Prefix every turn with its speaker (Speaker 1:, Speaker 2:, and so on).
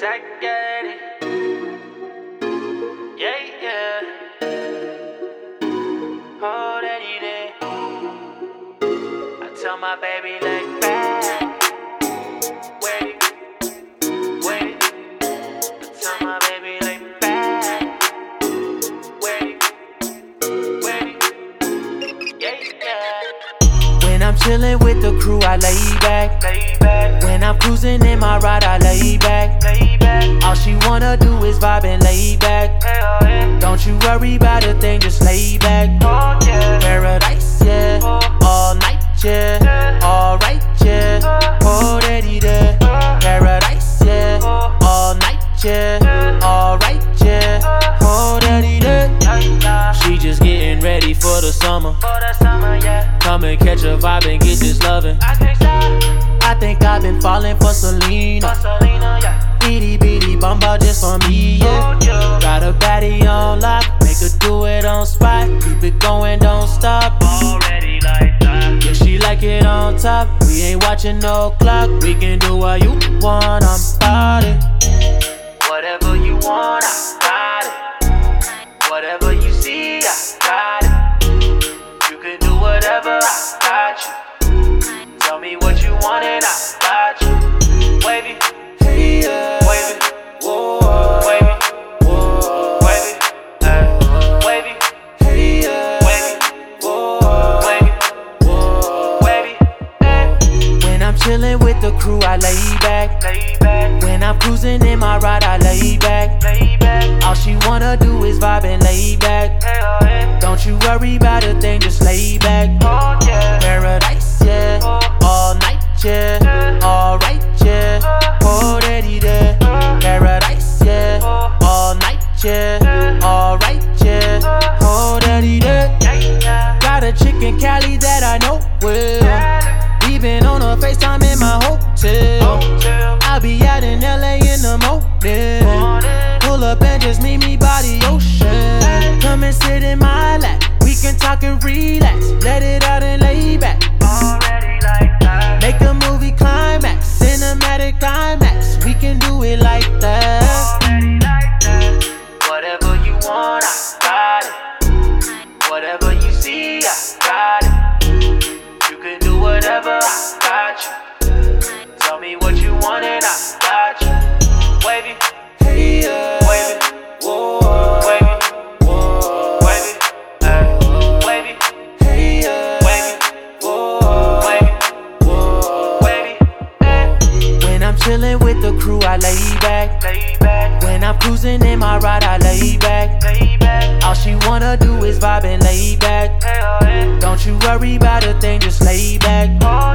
Speaker 1: Zach Gaddy. Yeah, yeah. Oh, daddy, day. I tell my baby, like, back. Wait, wait. I tell my baby, like, back. Wait, wait. Yeah, yeah. When I'm chillin' with the crew, I lay back. When I'm cruising in my ride, I lay back. All she wanna do is vibe and lay back. Don't you worry about a thing, just lay back. Paradise, yeah. All night, yeah. Alright, yeah. Oh, daddy, there. Paradise, yeah. All night, yeah. Alright, yeah. Oh, daddy, there. She just getting ready for the summer. Come and catch a vibe and get this lovin'. I think I've been falling for Selena. Itty bitty bumba just for me, yeah. Got a baddie on lock, make her do it on spot. Keep it going, don't stop. Already like that. Yeah, she like it on top. We ain't watching no clock. We can do what you want, I'm about it. Whatever you want, I got it. Whatever you see, I got it. You can do whatever, I got you. Tell me what you want and I got you. Wavy, hey, yeah. Wavy, whoa. Wavy, whoa. Wavy, wavy, hey, yeah. Wavy, whoa. Wavy, whoa. Wavy, when I'm chillin' with the crew, I lay back. When I'm cruising in my ride, I lay back. All she wanna do is vibe and lay back. Don't you worry about a thing, just lay back. Paradise, yeah. All night, yeah. Alright, yeah. Oh, daddy, there. Paradise, yeah. All night, yeah. Alright, yeah. Oh, daddy, there. Got a chick in Cali that I know well. We been on a FaceTime in my hotel. I'll be out in LA in the morning. Pull up and just meet me by the ocean. Come and sit in my lap. We can talk and relax. Let it out and lay back. Make the movie climax, cinematic climax. We can do it like that. Whatever you want, I got it. Whatever you see, I got it. You can do whatever, I got you. Tell me what you want and I got you. Wavy, hey, yeah. Wavy, whoa. Wavy, whoa. Wavy, wavy, hey, yeah. Wavy, whoa. Wavy, whoa. Wavy, when I'm chillin' with the crew, I lay back. When I'm cruising in my ride, I lay back. All she wanna do is vibe and lay back. Don't you worry about a thing, just lay back.